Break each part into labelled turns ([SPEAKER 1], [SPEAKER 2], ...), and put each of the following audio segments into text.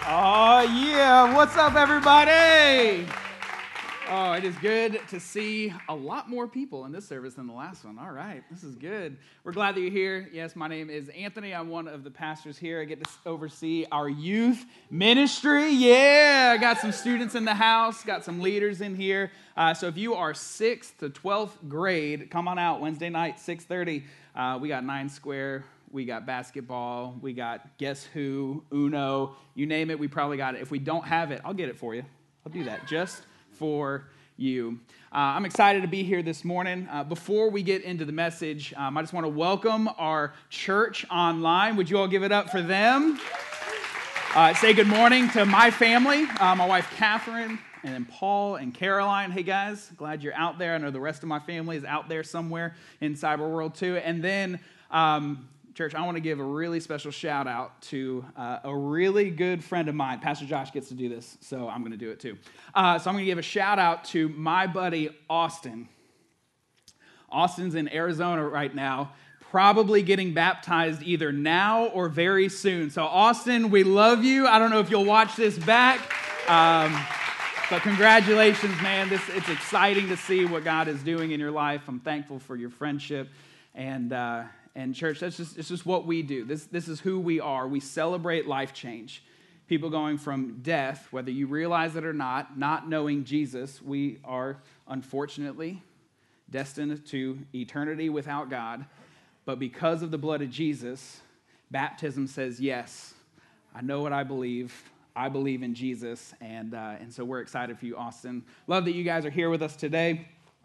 [SPEAKER 1] Oh, yeah. What's up, everybody? Oh, it is good to see a lot more people in this service than the last one. All right, this is good. We're glad that you're here. Yes, my name is Anthony. I'm one of the pastors here. I get to oversee our youth ministry. Yeah, I got some students in the house, got some leaders in here. So if you are 6th to 12th grade, come on out Wednesday night, 6:30. We got 9 Square. We got basketball. We got Guess Who, Uno. You name it, we probably got it. If we don't have it, I'll get it for you. I'll do that just for you. I'm excited to be here this morning. Before we get into the message, I just want to welcome our church online. Would you all give it up for them? Say good morning to my family, my wife Catherine, and then Paul and Caroline. Hey guys, glad you're out there. I know the rest of my family is out there somewhere in cyber world too. And then church, I want to give a really special shout out to a really good friend of mine. Pastor Josh gets to do this, so I'm going to do it too. So I'm going to give a shout out to my buddy Austin. Austin's in Arizona right now, probably getting baptized either now or very soon. So Austin, we love you. I don't know if you'll watch this back, but congratulations, man. It's exciting to see what God is doing in your life. I'm thankful for your friendship. And church, it's just what we do. This is who we are. We celebrate life change. People going from death, whether you realize it or not knowing Jesus, we are unfortunately destined to eternity without God. But because of the blood of Jesus, baptism says, yes, I know what I believe. I believe in Jesus. And so we're excited for you, Austin. Love that you guys are here with us today.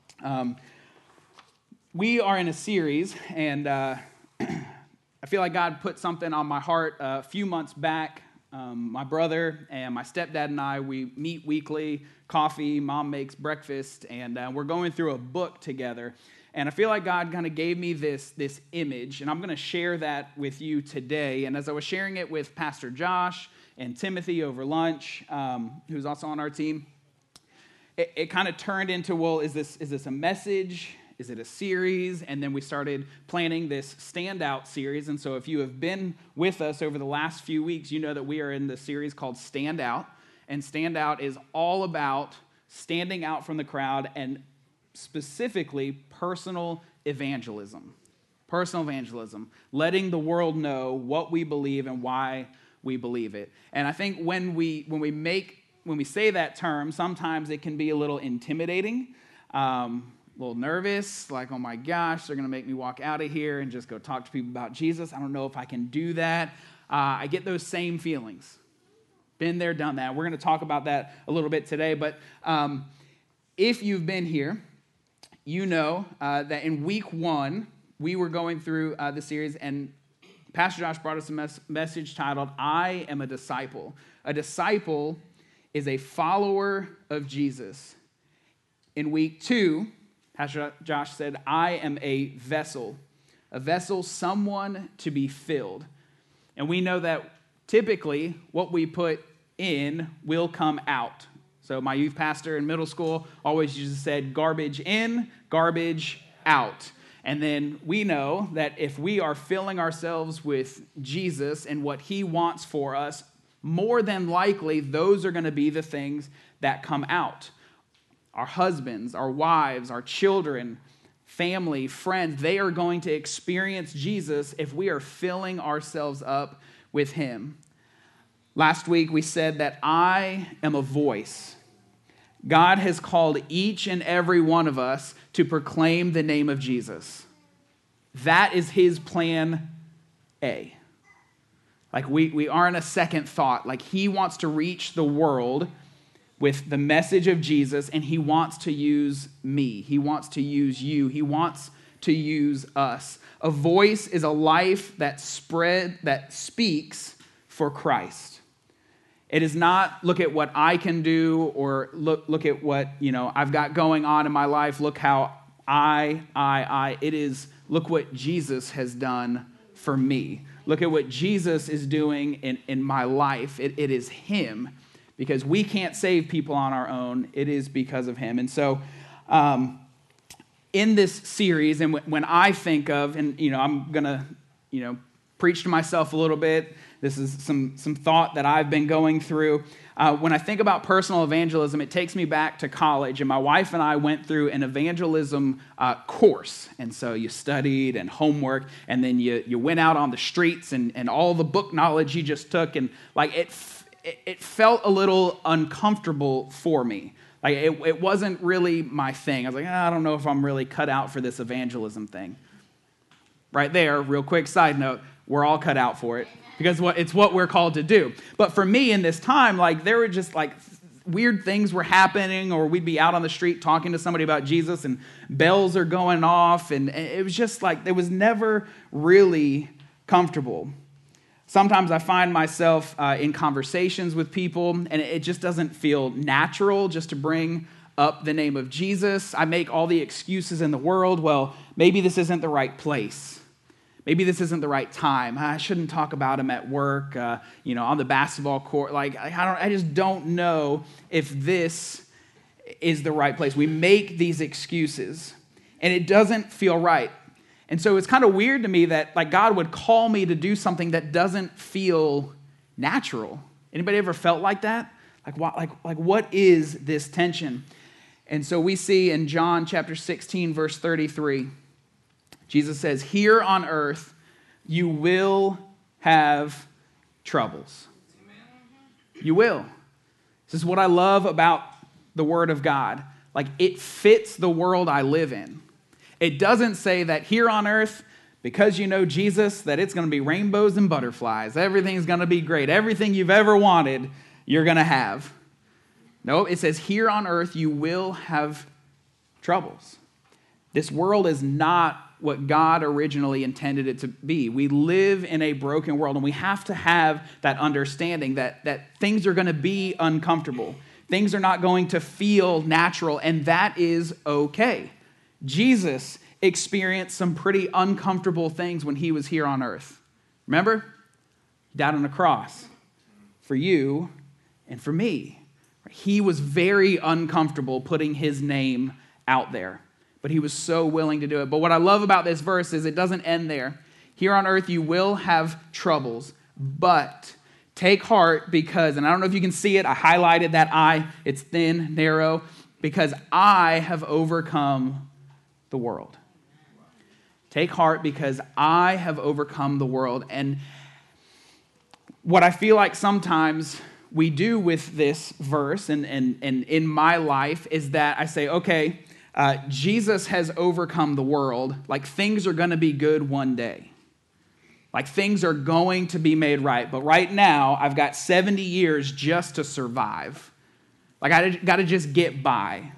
[SPEAKER 1] We are in a series, and I feel like God put something on my heart a few months back. My brother and my stepdad and I, we meet weekly, coffee, mom makes breakfast, and we're going through a book together. And I feel like God kind of gave me this image, and I'm going to share that with you today. And as I was sharing it with Pastor Josh and Timothy over lunch, who's also on our team, it kind of turned into, well, is this a message? Is it a series? And then we started planning this Standout series. And so if you have been with us over the last few weeks, you know that we are in the series called Stand Out. And Stand Out is all about standing out from the crowd and specifically personal evangelism. Personal evangelism. Letting the world know what we believe and why we believe it. And I think when we say that term, sometimes it can be a little intimidating. A little nervous, like, oh my gosh, they're going to make me walk out of here and just go talk to people about Jesus. I don't know if I can do that. I get those same feelings. Been there, done that. We're going to talk about that a little bit today. But if you've been here, you know that in week 1, we were going through the series, and Pastor Josh brought us a message titled, I Am a Disciple. A disciple is a follower of Jesus. In week 2, Pastor Josh said, I am a vessel, someone to be filled. And we know that typically what we put in will come out. So my youth pastor in middle school always used to say, garbage in, garbage out. And then we know that if we are filling ourselves with Jesus and what he wants for us, more than likely those are going to be the things that come out. Our husbands, our wives, our children, family, friends, they are going to experience Jesus if we are filling ourselves up with him. Last week we said that I am a voice. God has called each and every one of us to proclaim the name of Jesus. That is his plan A. Like we aren't a second thought. Like he wants to reach the world with the message of Jesus, and he wants to use me. He wants to use you. He wants to use us. A voice is a life that speaks for Christ. It is not look at what I can do or look at what, I've got going on in my life. Look how I. It is look what Jesus has done for me. Look at what Jesus is doing in my life. It is him. Because we can't save people on our own. It is because of him. And so in this series, and when I think of, and I'm going to, preach to myself a little bit, This is some thought that I've been going through. When I think about personal evangelism, it takes me back to college, and my wife and I went through an evangelism course. And so you studied and homework, and then you went out on the streets and all the book knowledge you just took, and like it felt a little uncomfortable for me. Like it wasn't really my thing. I was like, I don't know if I'm really cut out for this evangelism thing. Right there, real quick side note, we're all cut out for it because it's what we're called to do. But for me in this time, like there were just like weird things were happening, or we'd be out on the street talking to somebody about Jesus and bells are going off, and it was just like it was never really comfortable. Sometimes I find myself in conversations with people, and it just doesn't feel natural just to bring up the name of Jesus. I make all the excuses in the world. Well, maybe this isn't the right place. Maybe this isn't the right time. I shouldn't talk about him at work, on the basketball court. Like I just don't know if this is the right place. We make these excuses, and it doesn't feel right. And so it's kind of weird to me that like God would call me to do something that doesn't feel natural. Anybody ever felt like that? Like what is this tension? And so we see in John chapter 16, verse 33, Jesus says, "Here on earth you will have troubles." Amen. You will. This is what I love about the Word of God. Like it fits the world I live in. It doesn't say that here on earth, because you know Jesus, that it's going to be rainbows and butterflies. Everything's going to be great. Everything you've ever wanted, you're going to have. No, it says here on earth you will have troubles. This world is not what God originally intended it to be. We live in a broken world, and we have to have that understanding that things are going to be uncomfortable. Things are not going to feel natural, and that is okay. Jesus experienced some pretty uncomfortable things when he was here on earth. Remember? He died on a cross for you and for me. He was very uncomfortable putting his name out there, but he was so willing to do it. But what I love about this verse is it doesn't end there. Here on earth you will have troubles, but take heart because, and I don't know if you can see it, I highlighted that I, it's thin, narrow, because I have overcome the world. Take heart because I have overcome the world. And what I feel like sometimes we do with this verse and in my life is that I say, okay, Jesus has overcome the world. Like things are going to be good one day. Like things are going to be made right. But right now, I've got 70 years just to survive. Like I got to just get by.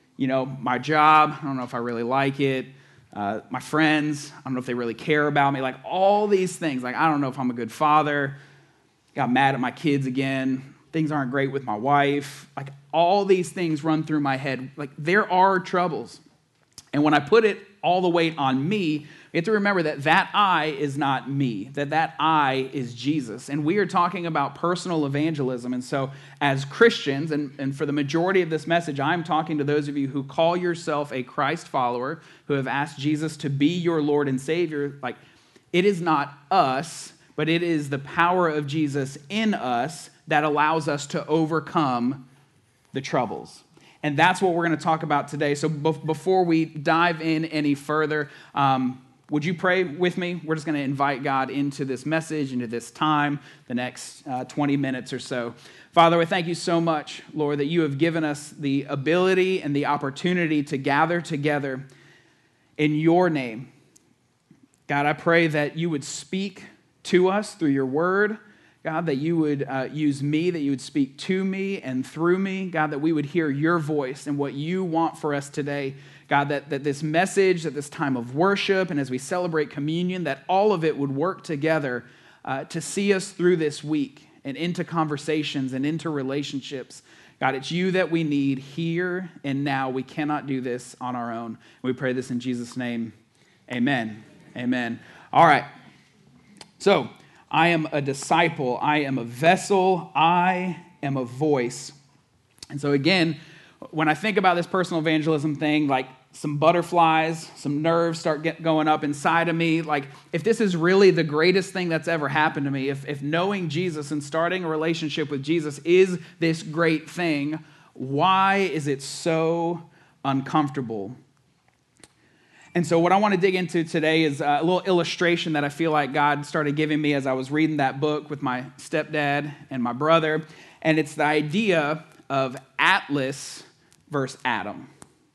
[SPEAKER 1] My job, I don't know if I really like it. My friends, I don't know if they really care about me. Like all these things. Like I don't know if I'm a good father. Got mad at my kids again. Things aren't great with my wife. Like all these things run through my head. Like there are troubles. And when I put it all the weight on me, we have to remember that I is not me, that I is Jesus. And we are talking about personal evangelism. And so as Christians, and for the majority of this message, I'm talking to those of you who call yourself a Christ follower, who have asked Jesus to be your Lord and Savior. Like it is not us, but it is the power of Jesus in us that allows us to overcome the troubles. And that's what we're going to talk about today. So before we dive in any further, would you pray with me? We're just going to invite God into this message, into this time, the next 20 minutes or so. Father, we thank you so much, Lord, that you have given us the ability and the opportunity to gather together in your name. God, I pray that you would speak to us through your word. God, that you would use me, that you would speak to me and through me. God, that we would hear your voice and what you want for us today. God, that this message, that this time of worship, and as we celebrate communion, that all of it would work together to see us through this week and into conversations and into relationships. God, it's you that we need here and now. We cannot do this on our own. We pray this in Jesus' name. Amen. Amen. All right. So, I am a disciple. I am a vessel. I am a voice. And so again, when I think about this personal evangelism thing, like some butterflies, some nerves start going up inside of me. Like, if this is really the greatest thing that's ever happened to me, if knowing Jesus and starting a relationship with Jesus is this great thing, why is it so uncomfortable? And so what I want to dig into today is a little illustration that I feel like God started giving me as I was reading that book with my stepdad and my brother. And it's the idea of Atlas versus Adam.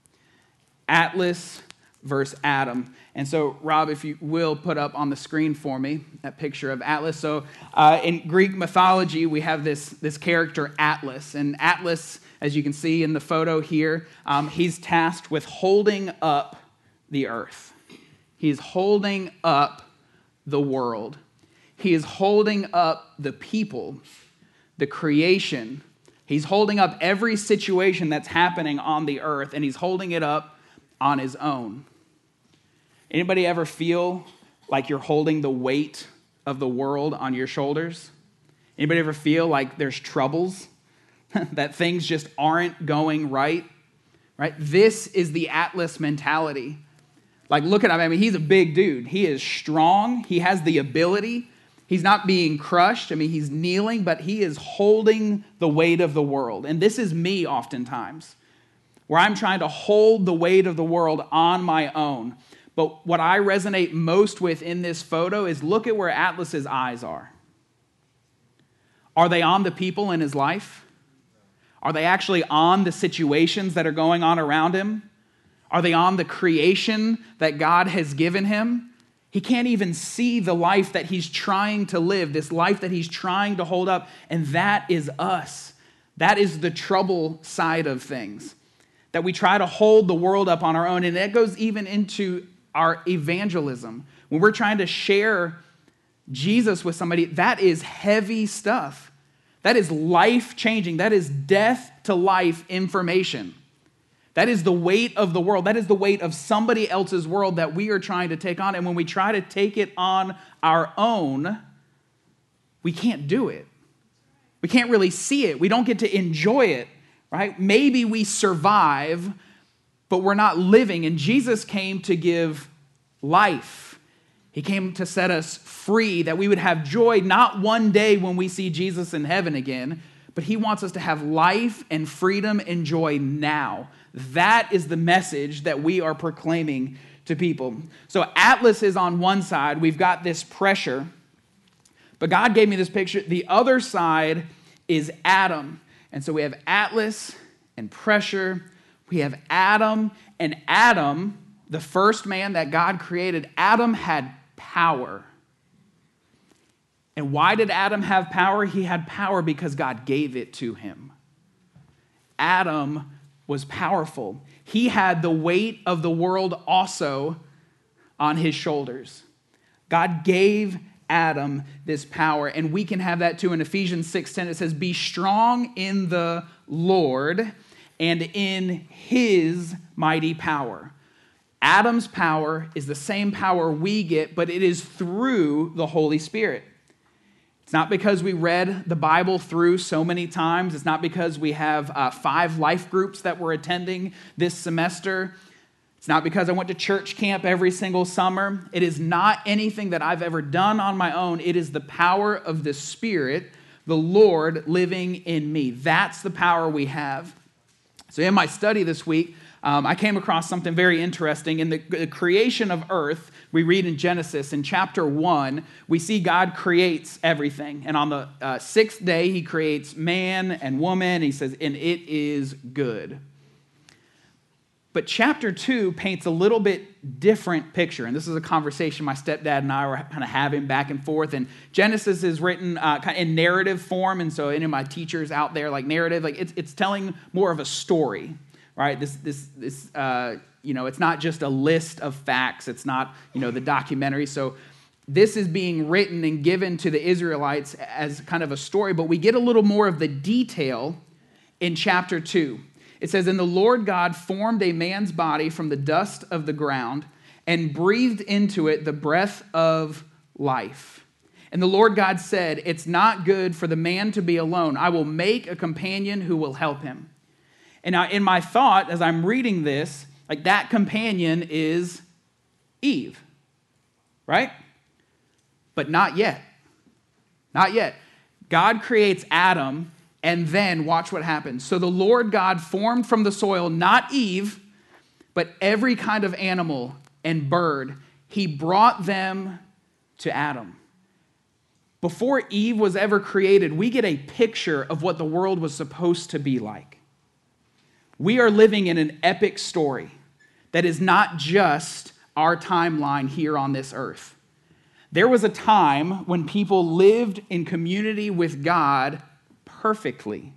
[SPEAKER 1] Atlas versus Adam. And so, Rob, if you will put up on the screen for me that picture of Atlas. So in Greek mythology, we have this character Atlas. And Atlas, as you can see in the photo here, he's tasked with holding up the earth. He is holding up the world. He is holding up the people, the creation. He's holding up every situation that's happening on the earth, and he's holding it up on his own. Anybody ever feel like you're holding the weight of the world on your shoulders? Anybody ever feel like there's troubles, that things just aren't going right? Right? This is the Atlas mentality. Like, look at him. I mean, he's a big dude. He is strong. He has the ability. He's not being crushed. I mean, he's kneeling, but he is holding the weight of the world. And this is me oftentimes, where I'm trying to hold the weight of the world on my own. But what I resonate most with in this photo is look at where Atlas's eyes are. Are they on the people in his life? Are they actually on the situations that are going on around him? Are they on the creation that God has given him? He can't even see the life that he's trying to live, this life that he's trying to hold up, and that is us. That is the trouble side of things, that we try to hold the world up on our own, and that goes even into our evangelism. When we're trying to share Jesus with somebody, that is heavy stuff. That is life-changing. That is death-to-life information. That is the weight of the world. That is the weight of somebody else's world that we are trying to take on. And when we try to take it on our own, we can't do it. We can't really see it. We don't get to enjoy it, right? Maybe we survive, but we're not living. And Jesus came to give life. He came to set us free, that we would have joy, not one day when we see Jesus in heaven again, but he wants us to have life and freedom and joy now. That is the message that we are proclaiming to people. So Atlas is on one side. We've got this pressure. But God gave me this picture. The other side is Adam. And so we have Atlas and pressure. We have Adam. And Adam, the first man that God created, Adam had power. And why did Adam have power? He had power because God gave it to him. Adam was powerful. He had the weight of the world also on his shoulders. God gave Adam this power, and we can have that too. In Ephesians 6:10, it says, "Be strong in the Lord and in his mighty power." Adam's power is the same power we get, but it is through the Holy Spirit. It's not because we read the Bible through so many times. It's not because we have 5 life groups that we're attending this semester. It's not because I went to church camp every single summer. It is not anything that I've ever done on my own. It is the power of the Spirit, the Lord living in me. That's the power we have. So in my study this week, I came across something very interesting. In the creation of earth, we read in Genesis, in chapter 1, we see God creates everything. And on the 6th day, he creates man and woman. He says, and it is good. But chapter 2 paints a little bit different picture. And this is a conversation my stepdad and I were kind of having back and forth. And Genesis is written kind of in narrative form. And so any of my teachers out there, like narrative, like it's telling more of a story, right? This it's not just a list of facts. It's not, the documentary. So this is being written and given to the Israelites as kind of a story. But we get a little more of the detail in chapter 2. It says, "And the Lord God formed a man's body from the dust of the ground and breathed into it the breath of life. And the Lord God said, 'It's not good for the man to be alone. I will make a companion who will help him.'" And now in my thought, as I'm reading this, Like that companion is Eve, right? But not yet. Not yet. God creates Adam, and then watch what happens. So the Lord God formed from the soil, not Eve, but every kind of animal and bird. He brought them to Adam. Before Eve was ever created, we get a picture of what the world was supposed to be like. We are living in an epic story that is not just our timeline here on this earth. There was a time when people lived in community with God perfectly.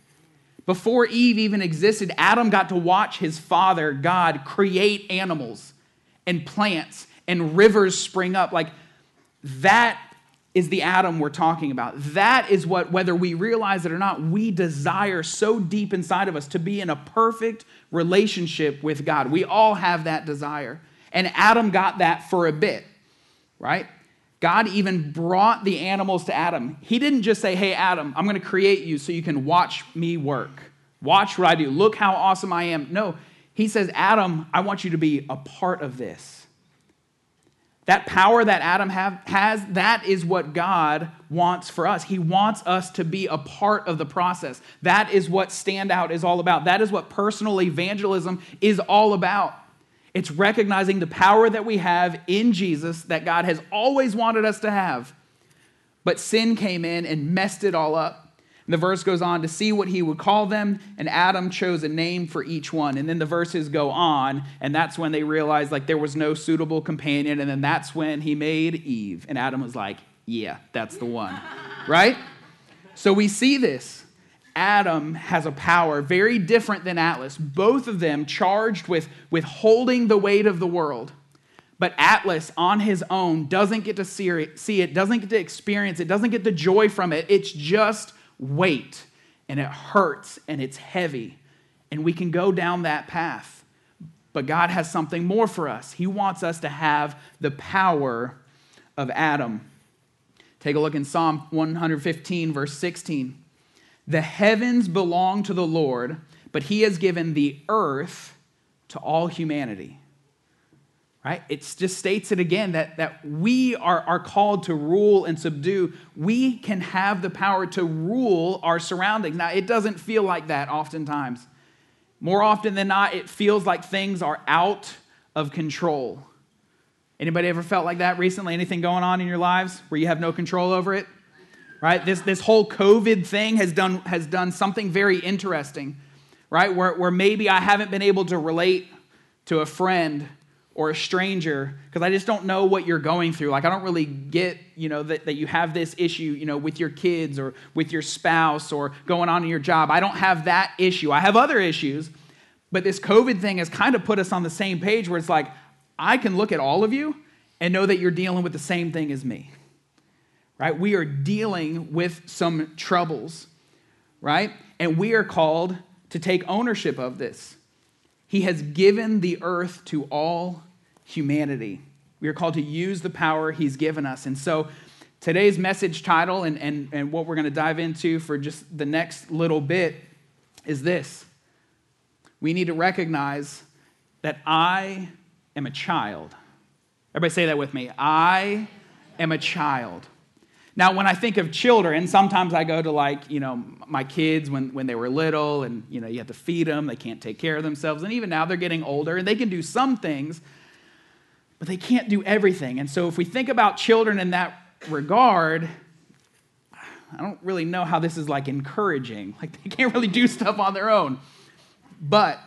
[SPEAKER 1] Before Eve even existed, Adam got to watch his father, God, create animals and plants and rivers spring up. Like, that is the Adam we're talking about. That is what, whether we realize it or not, we desire so deep inside of us, to be in a perfect relationship with God. We all have that desire. And Adam got that for a bit, right? God even brought the animals to Adam. He didn't just say, hey, Adam, I'm going to create you so you can watch me work. Watch what I do. Look how awesome I am. No, he says, Adam, I want you to be a part of this. That power that Adam has, that is what God wants for us. He wants us to be a part of the process. That is what Stand Out is all about. That is what personal evangelism is all about. It's recognizing the power that we have in Jesus that God has always wanted us to have. But sin came in and messed it all up. And the verse goes on to see what he would call them, and Adam chose a name for each one. And then the verses go on, and that's when they realized like there was no suitable companion, and then that's when he made Eve. And Adam was like, yeah, that's the one, right? So we see this. Adam has a power very different than Atlas. Both of them charged with holding the weight of the world. But Atlas on his own doesn't get to see it, doesn't get to experience it, doesn't get the joy from it. It's just weight, and it hurts, and it's heavy. And we can go down that path. But God has something more for us. He wants us to have the power of Adam. Take a look in Psalm 115, verse 16. The heavens belong to the Lord, but he has given the earth to all humanity. Right? It just states it again that we are called to rule and subdue. We can have the power to rule our surroundings. Now, it doesn't feel like that oftentimes. More often than not, it feels like things are out of control. Anybody ever felt like that recently? Anything going on in your lives where you have no control over it? Right? This whole COVID thing has done something very interesting, right? Where maybe I haven't been able to relate to a friend or a stranger because I just don't know what you're going through. Like, I don't really get, that you have this issue, with your kids or with your spouse or going on in your job. I don't have that issue. I have other issues, but this COVID thing has kind of put us on the same page where it's like, I can look at all of you and know that you're dealing with the same thing as me. Right? We are dealing with some troubles, right? And we are called to take ownership of this. He has given the earth to all humanity. We are called to use the power he's given us. And so today's message title and what we're going to dive into for just the next little bit is this. We need to recognize that I am a child. Everybody say that with me. I am a child. Now, when I think of children, sometimes I go to my kids when they were little and, you have to feed them. They can't take care of themselves. And even now they're getting older and they can do some things, but they can't do everything. And so if we think about children in that regard, I don't really know how this is encouraging. They can't really do stuff on their own. But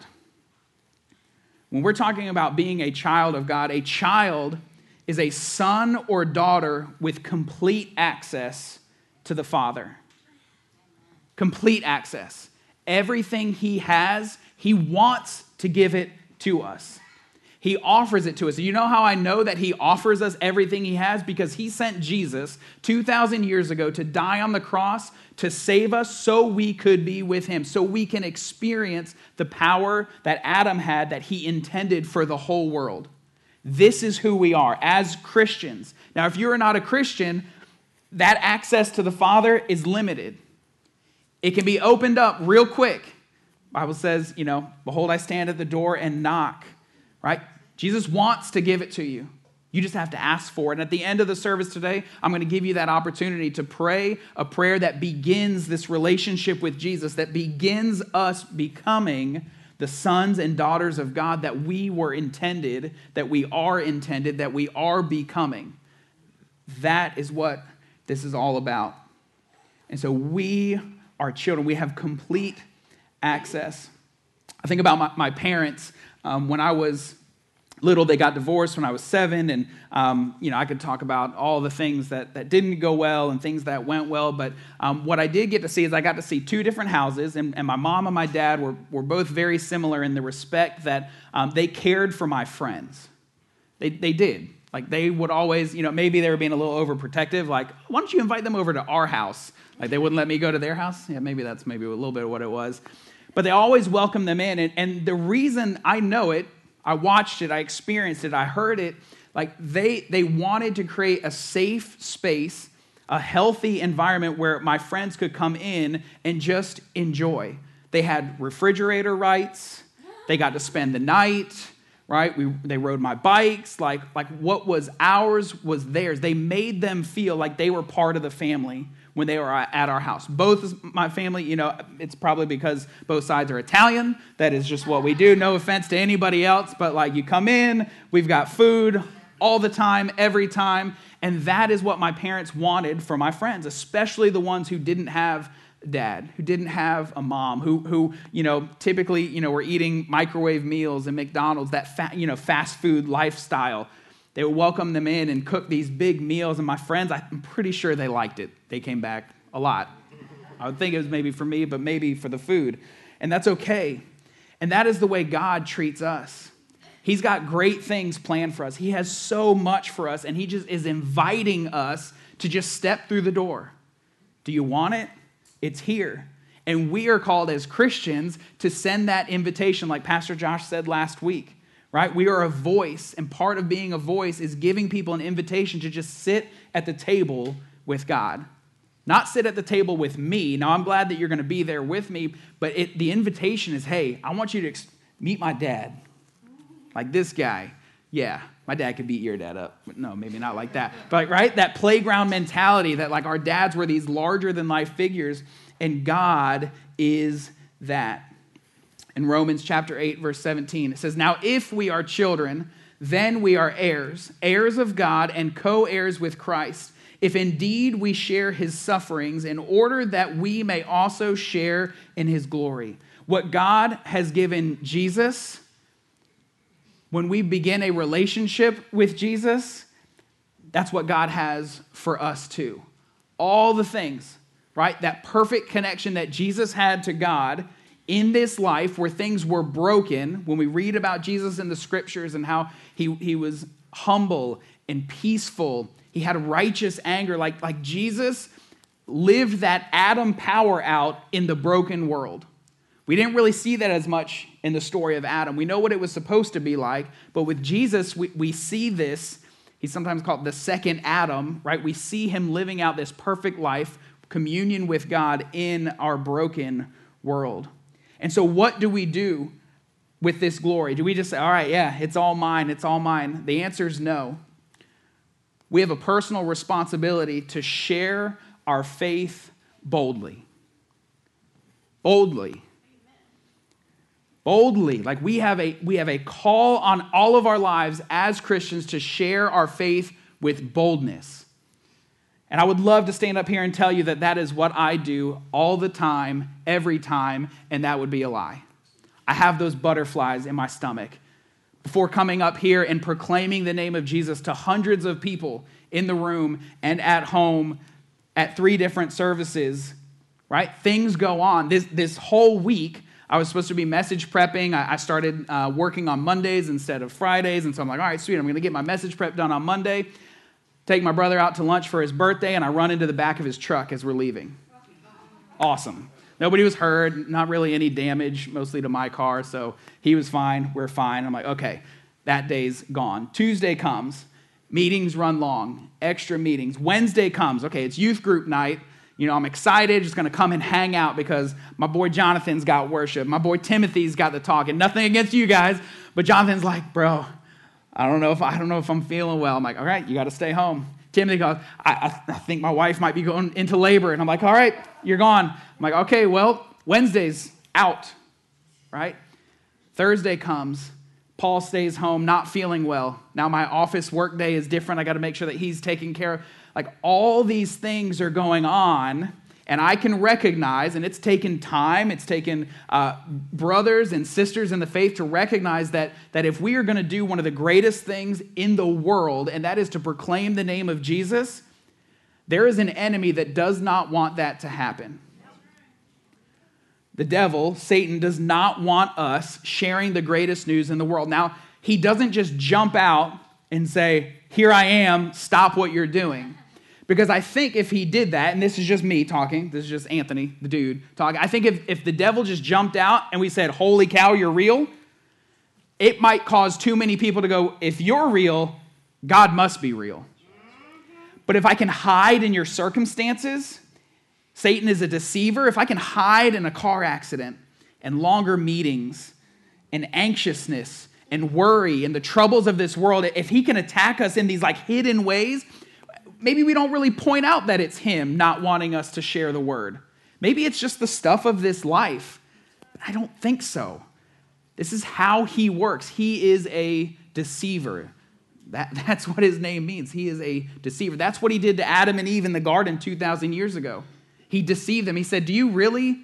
[SPEAKER 1] when we're talking about being a child of God, a child is a son or daughter with complete access to the Father. Complete access. Everything he has, he wants to give it to us. He offers it to us. You know how I know that he offers us everything he has? Because he sent Jesus 2,000 years ago to die on the cross to save us so we could be with him, so we can experience the power that Adam had that he intended for the whole world. This is who we are as Christians. Now, if you're not a Christian, that access to the Father is limited. It can be opened up real quick, Bible says, behold, I stand at the door and knock, right? Jesus wants to give it to you. You just have to ask for it. And at the end of the service today, I'm going to give you that opportunity to pray a prayer that begins this relationship with Jesus, that begins us becoming the sons and daughters of God that we were intended, that we are becoming. That is what this is all about. And so we are children. We have complete access. I think about my parents. When I was little, they got divorced when I was 7, and I could talk about all the things that didn't go well and things that went well, but what I did get to see is I got to see 2 different houses, and my mom and my dad were both very similar in the respect that they cared for my friends. They did. Like, they would always, maybe they were being a little overprotective, like, why don't you invite them over to our house? Like, they wouldn't let me go to their house. Yeah, maybe that's maybe a little bit of what it was. But they always welcomed them in, and the reason I know it, I watched it, I experienced it, I heard it, like they wanted to create a safe space, a healthy environment where my friends could come in and just enjoy. They had refrigerator rights, they got to spend the night, right? They rode my bikes, like what was ours was theirs. They made them feel like they were part of the family when they were at our house. Both my family, it's probably because both sides are Italian. That is just what we do. No offense to anybody else, but you come in, we've got food all the time, every time. And that is what my parents wanted for my friends, especially the ones who didn't have dad, who didn't have a mom, who typically, were eating microwave meals and McDonald's, that fast food lifestyle. They would welcome them in and cook these big meals, and my friends, I'm pretty sure they liked it. They came back a lot. I would think it was maybe for me, but maybe for the food. And that's okay. And that is the way God treats us. He's got great things planned for us. He has so much for us, and he just is inviting us to just step through the door. Do you want it? It's here. And we are called as Christians to send that invitation, like Pastor Josh said last week. Right? We are a voice, and part of being a voice is giving people an invitation to just sit at the table with God. Not sit at the table with me. Now, I'm glad that you're going to be there with me, but the invitation is, hey, I want you to meet my dad. Like this guy. Yeah, my dad could beat your dad up. No, maybe not like that. But, right? That playground mentality that, our dads were these larger-than-life figures, and God is that. In Romans chapter 8, verse 17, it says, now if we are children, then we are heirs, heirs of God and co-heirs with Christ, if indeed we share his sufferings, in order that we may also share in his glory. What God has given Jesus, when we begin a relationship with Jesus, that's what God has for us too. All the things, right? That perfect connection that Jesus had to God in this life where things were broken, when we read about Jesus in the scriptures and how he was humble and peaceful, he had righteous anger, like Jesus lived that Adam power out in the broken world. We didn't really see that as much in the story of Adam. We know what it was supposed to be like, but with Jesus, we see this. He's sometimes called the second Adam, right? We see him living out this perfect life, communion with God in our broken world. And so what do we do with this glory? Do we just say, all right, yeah, it's all mine, it's all mine? The answer is no. We have a personal responsibility to share our faith boldly. Boldly. Boldly. Like we have a call on all of our lives as Christians to share our faith with boldness. And I would love to stand up here and tell you that is what I do all the time, every time, and that would be a lie. I have those butterflies in my stomach before coming up here and proclaiming the name of Jesus to hundreds of people in the room and at home at 3 different services, right? Things go on. This whole week, I was supposed to be message prepping. I started working on Mondays instead of Fridays, and so I'm like, all right, sweet, I'm going to get my message prep done on Monday. Take my brother out to lunch for his birthday, and I run into the back of his truck as we're leaving. Awesome. Nobody was hurt, not really any damage, mostly to my car, so he was fine, we're fine. I'm like, okay, that day's gone. Tuesday comes, meetings run long, extra meetings. Wednesday comes, okay, it's youth group night. I'm excited, just going to come and hang out because my boy Jonathan's got worship. My boy Timothy's got the talk. And nothing against you guys, but Jonathan's like, bro, I don't know if I'm feeling well. I'm like, all right, you got to stay home. Timothy goes, I think my wife might be going into labor. And I'm like, all right, you're gone. I'm like, okay, well, Wednesday's out, right? Thursday comes. Paul stays home, not feeling well. Now my office work day is different. I got to make sure that he's taken care of. Like all these things are going on, and I can recognize, and it's taken time, it's taken brothers and sisters in the faith to recognize that if we are going to do one of the greatest things in the world, and that is to proclaim the name of Jesus, there is an enemy that does not want that to happen. The devil, Satan, does not want us sharing the greatest news in the world. Now, he doesn't just jump out and say, here I am, stop what you're doing. Because I think if he did that, and this is just me talking, this is just Anthony, the dude, talking. I think if the devil just jumped out and we said, holy cow, you're real, it might cause too many people to go, if you're real, God must be real. But if I can hide in your circumstances, Satan is a deceiver. If I can hide in a car accident and longer meetings and anxiousness and worry and the troubles of this world, if he can attack us in these like hidden ways, maybe we don't really point out that it's him not wanting us to share the word. Maybe it's just the stuff of this life. But I don't think so. This is how he works. He is a deceiver. That's what his name means. He is a deceiver. That's what he did to Adam and Eve in the garden 2,000 years ago. He deceived them. He said, do you really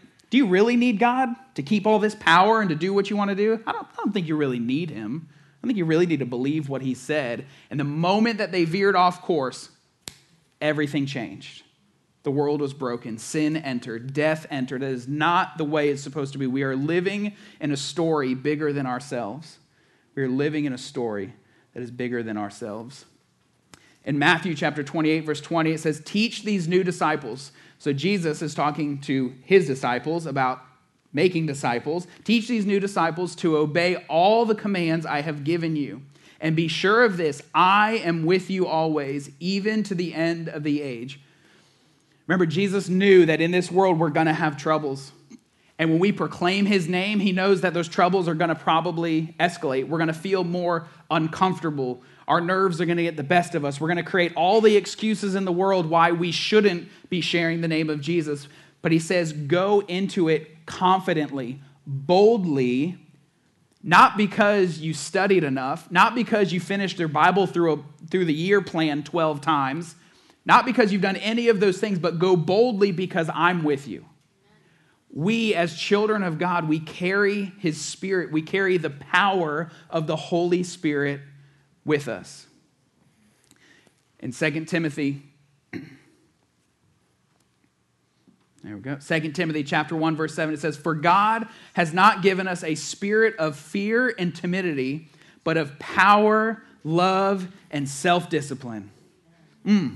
[SPEAKER 1] need God to keep all this power and to do what you want to do? I don't think you really need him. I think you really need to believe what he said. And the moment that they veered off course, everything changed. The world was broken. Sin entered. Death entered. That is not the way it's supposed to be. We are living in a story bigger than ourselves. We are living in a story that is bigger than ourselves. In Matthew chapter 28, verse 20, it says, teach these new disciples. So Jesus is talking to his disciples about making disciples. Teach these new disciples to obey all the commands I have given you. And be sure of this, I am with you always, even to the end of the age. Remember, Jesus knew that in this world we're going to have troubles. And when we proclaim his name, he knows that those troubles are going to probably escalate. We're going to feel more uncomfortable. Our nerves are going to get the best of us. We're going to create all the excuses in the world why we shouldn't be sharing the name of Jesus. But he says, go into it confidently, boldly, not because you studied enough, not because you finished your Bible through the year plan 12 times, not because you've done any of those things, but go boldly because I'm with you. We, as children of God, we carry his Spirit. We carry the power of the Holy Spirit with us. In 2 Timothy, there we go. 2 Timothy chapter 1, verse 7, it says, for God has not given us a spirit of fear and timidity, but of power, love, and self-discipline. I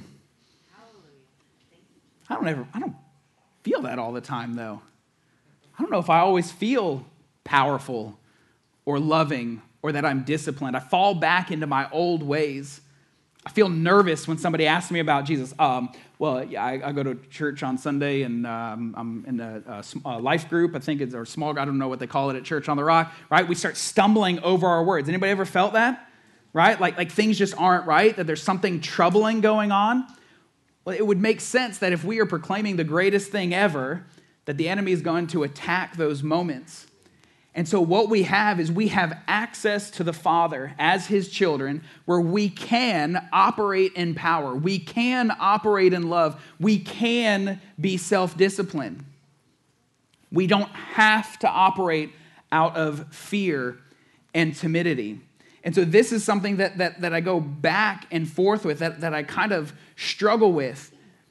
[SPEAKER 1] don't feel that all the time, though. I don't know if I always feel powerful or loving or that I'm disciplined. I fall back into my old ways. I feel nervous when somebody asks me about Jesus. I go to church on Sunday, and I'm in a life group. I think it's or small. I don't know what they call it at Church on the Rock. Right? We start stumbling over our words. Anybody ever felt that? Right? Like things just aren't right. That there's something troubling going on. Well, it would make sense that if we are proclaiming the greatest thing ever, that the enemy is going to attack those moments. And so what we have is we have access to the Father as his children where we can operate in power. We can operate in love. We can be self-disciplined. We don't have to operate out of fear and timidity. And so this is something that I go back and forth with, that I kind of struggle with.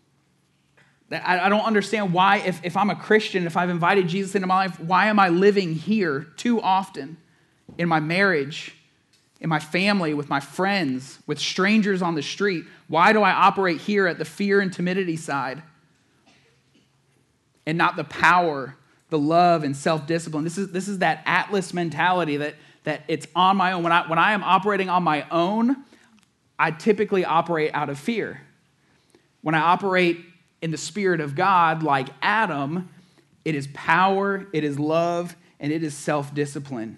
[SPEAKER 1] I don't understand why, if I'm a Christian, if I've invited Jesus into my life, why am I living here too often in my marriage, in my family, with my friends, with strangers on the street? Why do I operate here at the fear and timidity side and not the power, the love, and self-discipline? This is that Atlas mentality that it's on my own. When I am operating on my own, I typically operate out of fear. When I operate in the Spirit of God, like Adam, it is power, it is love, and it is self-discipline.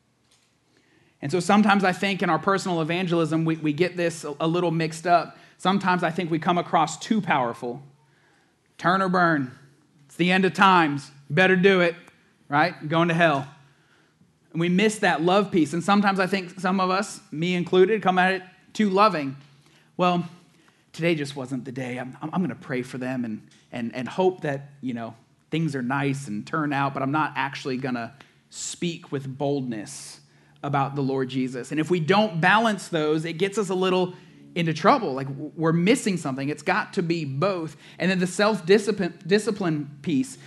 [SPEAKER 1] And so sometimes I think in our personal evangelism, we get this a little mixed up. Sometimes I think we come across too powerful. Turn or burn. It's the end of times. You better do it, right? You're going to hell. And we miss that love piece. And sometimes I think some of us, me included, come at it too loving. Well, today just wasn't the day. I'm going to pray for them and hope that, things are nice and turn out, but I'm not actually going to speak with boldness about the Lord Jesus. And if we don't balance those, it gets us a little into trouble. Like we're missing something. It's got to be both. And then the self-discipline piece.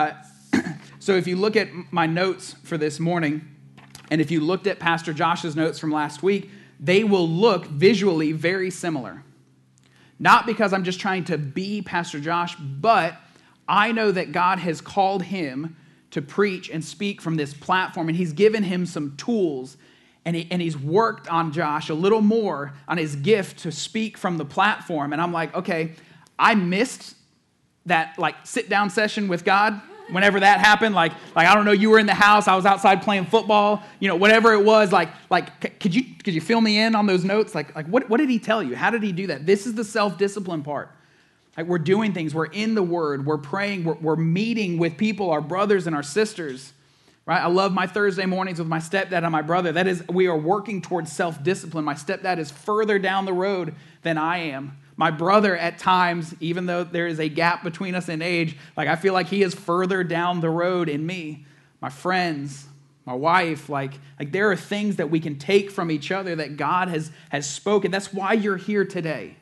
[SPEAKER 1] So if you look at my notes for this morning, and if you looked at Pastor Josh's notes from last week, they will look visually very similar. Not because I'm just trying to be Pastor Josh, but I know that God has called him to preach and speak from this platform, and he's given him some tools, and he's worked on Josh a little more on his gift to speak from the platform. And I'm like, okay, I missed that sit-down session with God. Whenever that happened, like I don't know, you were in the house, I was outside playing football, whatever it was, could you fill me in on those notes? What did he tell you? How did he do that? This is the self-discipline part. Like we're doing things, we're in the Word, we're praying, we're meeting with people, our brothers and our sisters, right? I love my Thursday mornings with my stepdad and my brother. That is, we are working towards self-discipline. My stepdad is further down the road than I am. My brother at times, even though there is a gap between us in age, I feel like he is further down the road in me. My friends, my wife, there are things that we can take from each other that God has spoken. That's why you're here today.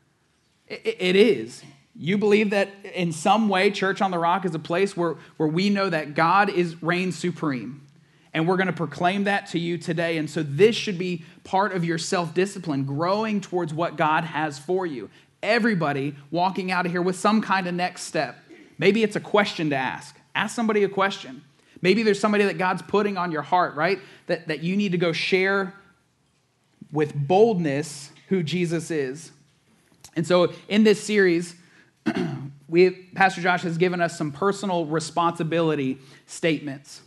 [SPEAKER 1] It is. You believe that in some way, Church on the Rock is a place where we know that God reigns supreme. And we're going to proclaim that to you today. And so this should be part of your self-discipline, growing towards what God has for you. Everybody walking out of here with some kind of next step. Maybe it's a question to ask. Ask somebody a question. Maybe there's somebody that God's putting on your heart, right? That you need to go share with boldness who Jesus is. And so in this series, Pastor Josh has given us some personal responsibility statements.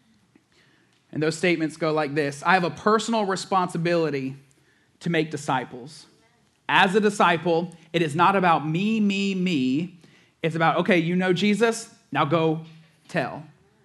[SPEAKER 1] And those statements go like this. I have a personal responsibility to make disciples. As a disciple, it is not about me. It's about, okay, you know Jesus, now go tell.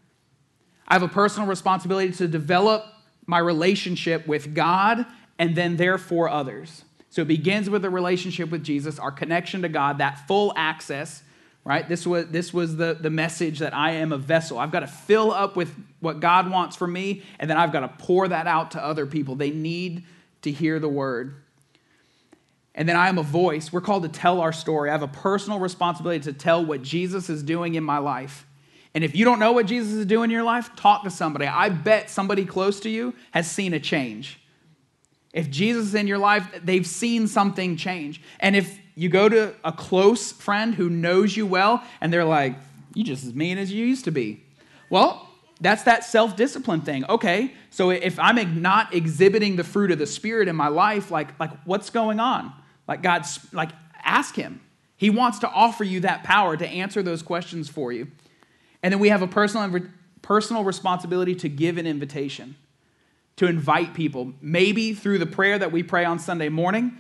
[SPEAKER 1] I have a personal responsibility to develop my relationship with God and then therefore others. So it begins with a relationship with Jesus, our connection to God, that full access, right? This was the message that I am a vessel. I've got to fill up with what God wants from me, and then I've got to pour that out to other people. They need to hear the word. And then I am a voice. We're called to tell our story. I have a personal responsibility to tell what Jesus is doing in my life. And if you don't know what Jesus is doing in your life, talk to somebody. I bet somebody close to you has seen a change. If Jesus is in your life, they've seen something change. And if you go to a close friend who knows you well, and they're like, you're just as mean as you used to be. Well, that's that self-discipline thing. Okay, so if I'm not exhibiting the fruit of the Spirit in my life, what's going on? Ask him. He wants to offer you that power to answer those questions for you. And then we have a personal responsibility to give an invitation, to invite people, maybe through the prayer that we pray on Sunday morning,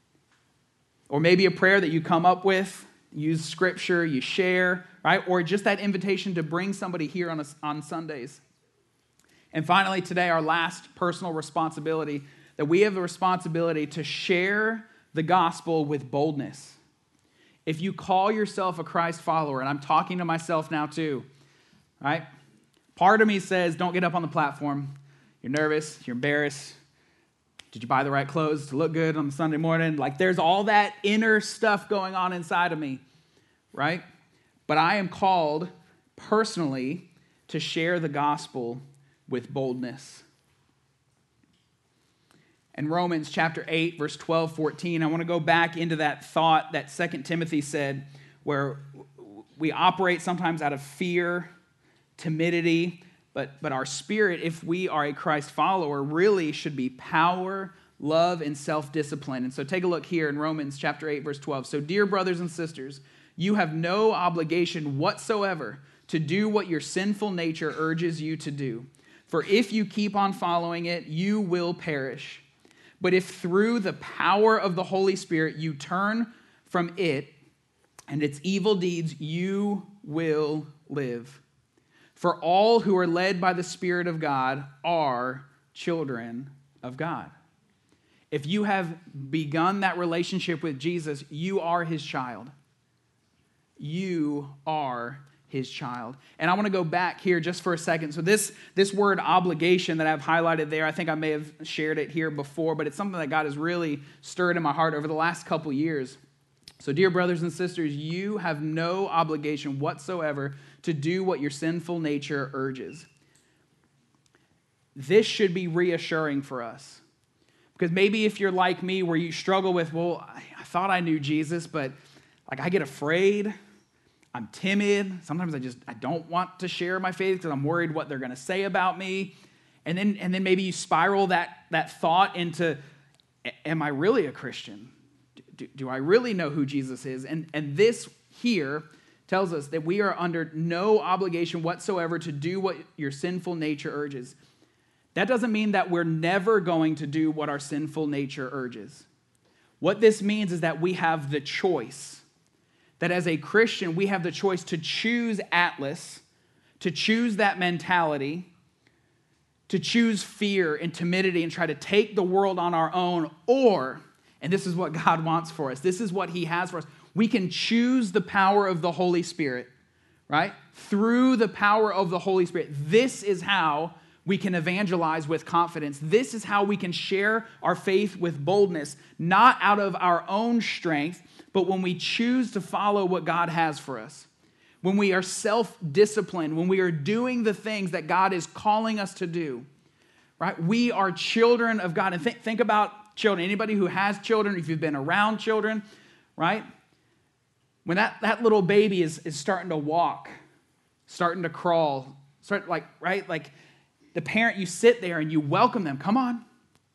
[SPEAKER 1] or maybe a prayer that you come up with, use scripture, you share, right? Or just that invitation to bring somebody here on Sundays. And finally, today, our last personal responsibility, that we have the responsibility to share the gospel with boldness. If you call yourself a Christ follower, and I'm talking to myself now too, right? Part of me says, don't get up on the platform. You're nervous, you're embarrassed. Did you buy the right clothes to look good on Sunday morning? There's all that inner stuff going on inside of me, right? But I am called personally to share the gospel with boldness. In Romans chapter 8, verse 12, 14, I want to go back into that thought that 2 Timothy said, where we operate sometimes out of fear, timidity, but our spirit, if we are a Christ follower, really should be power, love, and self-discipline. And so take a look here in Romans chapter 8, verse 12. So dear brothers and sisters, You have no obligation whatsoever to do what your sinful nature urges you to do. For if you keep on following it, you will perish. But if through the power of the Holy Spirit you turn from it and its evil deeds, you will live. For all who are led by the Spirit of God are children of God. If you have begun that relationship with Jesus, you are his child. You are his child. And I want to go back here just for a second. So this word obligation that I've highlighted there, I think I may have shared it here before, but it's something that God has really stirred in my heart over the last couple years. So dear brothers and sisters, you have no obligation whatsoever to do what your sinful nature urges. This should be reassuring for us. Because maybe if you're like me where you struggle with, well, I thought I knew Jesus, but like I get afraid, I'm timid. Sometimes I don't want to share my faith because I'm worried what they're going to say about me. And then maybe you spiral that thought into, am I really a Christian? Do I really know who Jesus is? And this here tells us that we are under no obligation whatsoever to do what your sinful nature urges. That doesn't mean that we're never going to do what our sinful nature urges. What this means is that we have the choice. That as a Christian, we have the choice to choose Atlas, to choose that mentality, to choose fear and timidity and try to take the world on our own, or, and this is what God wants for us, this is what he has for us, we can choose the power of the Holy Spirit, right? Through the power of the Holy Spirit. This is how we can evangelize with confidence. This is how we can share our faith with boldness, not out of our own strength, but when we choose to follow what God has for us. When we are self-disciplined, when we are doing the things that God is calling us to do, right? We are children of God. And think about children. Anybody who has children, if you've been around children, right? When that little baby is starting to walk, starting to crawl, like the parent, you sit there and you welcome them. Come on,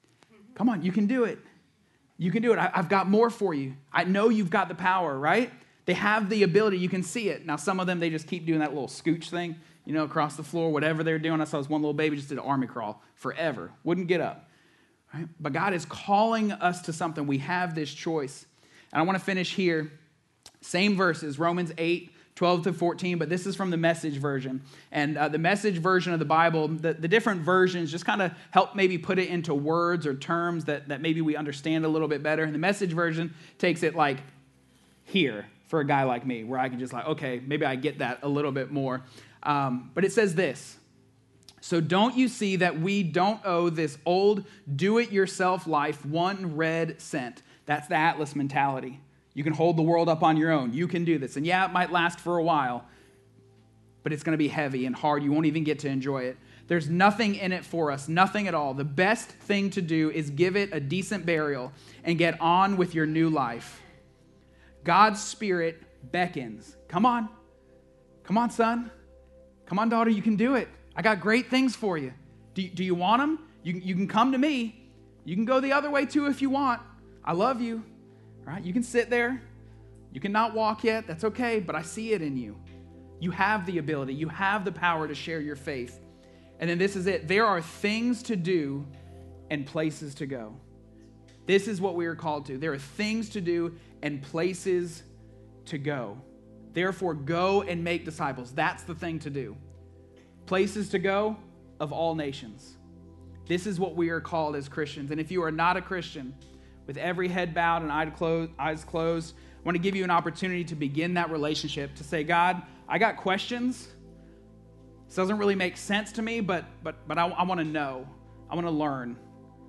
[SPEAKER 1] you can do it. You can do it. I've got more for you. I know you've got the power, right? They have the ability. You can see it. Now, some of them, they just keep doing that little scooch thing, across the floor, whatever they're doing. I saw this one little baby just did an army crawl forever. Wouldn't get up, right? But God is calling us to something. We have this choice. And I want to finish here. Same verses, Romans 8, 12 to 14, but this is from the Message version. And the Message version of the Bible, the different versions just kind of help maybe put it into words or terms that maybe we understand a little bit better. And the Message version takes it like here for a guy like me, where I can just okay, maybe I get that a little bit more. But it says this: so don't you see that we don't owe this old do-it-yourself life one red cent? That's the Atlas mentality. You can hold the world up on your own. You can do this. And yeah, it might last for a while, but it's going to be heavy and hard. You won't even get to enjoy it. There's nothing in it for us, nothing at all. The best thing to do is give it a decent burial and get on with your new life. God's Spirit beckons. Come on, son. Come on, daughter, you can do it. I got great things for you. Do you want them? You can come to me. You can go the other way too if you want. I love you. Right? You can sit there. You cannot walk yet. That's okay, but I see it in you. You have the ability. You have the power to share your faith. And then this is it. There are things to do and places to go. This is what we are called to. There are things to do and places to go. Therefore, go and make disciples. That's the thing to do. Places to go of all nations. This is what we are called as Christians. And if you are not a Christian, with every head bowed and eyes closed, I want to give you an opportunity to begin that relationship, to say, God, I got questions. This doesn't really make sense to me, but I want to know. I want to learn.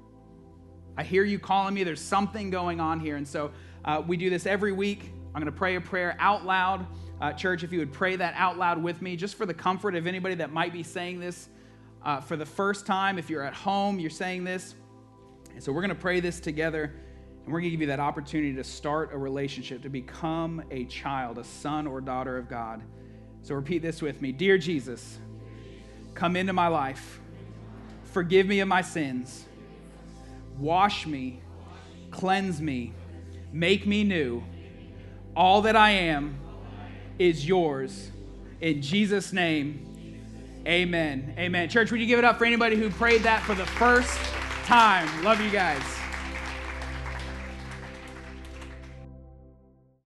[SPEAKER 1] I hear you calling me. There's something going on here. And so we do this every week. I'm going to pray a prayer out loud. Church, if you would pray that out loud with me, just for the comfort of anybody that might be saying this for the first time. If you're at home, you're saying this. And so we're going to pray this together. And we're going to give you that opportunity to start a relationship, to become a child, a son or daughter of God. So repeat this with me. Dear Jesus, come into my life. Forgive me of my sins. Wash me. Cleanse me. Make me new. All that I am is yours. In Jesus' name, amen. Amen. Church, would you give it up for anybody who prayed that for the first time? Love you guys.